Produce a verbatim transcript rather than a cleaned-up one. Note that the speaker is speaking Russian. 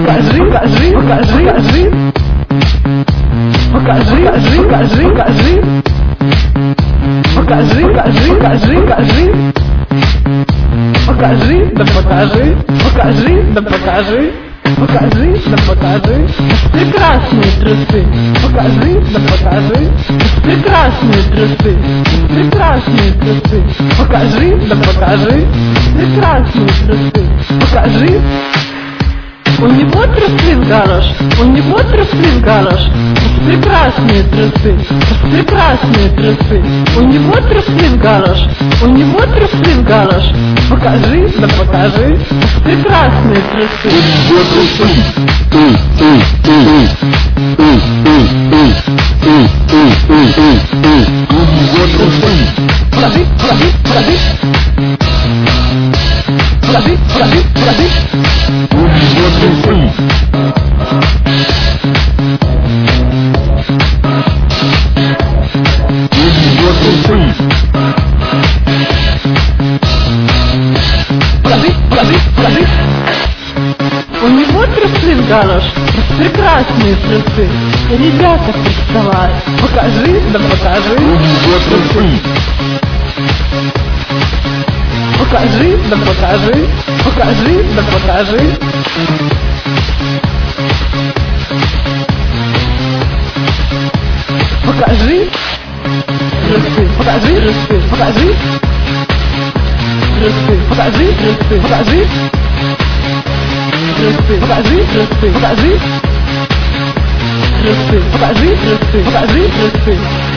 покажи, покажи, покажи, покажи, покажи, покажи, покажи, покажи, покажи, покажи, покажи, покажи, да покажи, покажи, да покажи, покажи, да покажи, прекрасные трусы, покажи, да покажи, прекрасные трусы, прекрасные трусы, покажи, да покажи, прекрасные трусы, покажи. У него трусы в галош, у него трусы в галош, прекрасные трусы, прекрасные трусы, у него трусы в галош, у него трусы в галош, покажи, да покажи, прекрасные трусы. Покажи, покажи, покажи. Покажи, покажи, покажи. Покажи, покажи, покажи. У него трусы в галош, прекрасные трусы. Ребята, приставай, покажи, да покажи. Покажи, да покажи, покажи, да покажи. Покажи, трусы, покажи, трусы, покажи, трусы, покажи, трусы, покажи, трусы, покажи, трусы, покажи, трусы, покажи, трусы, покажи, трусы.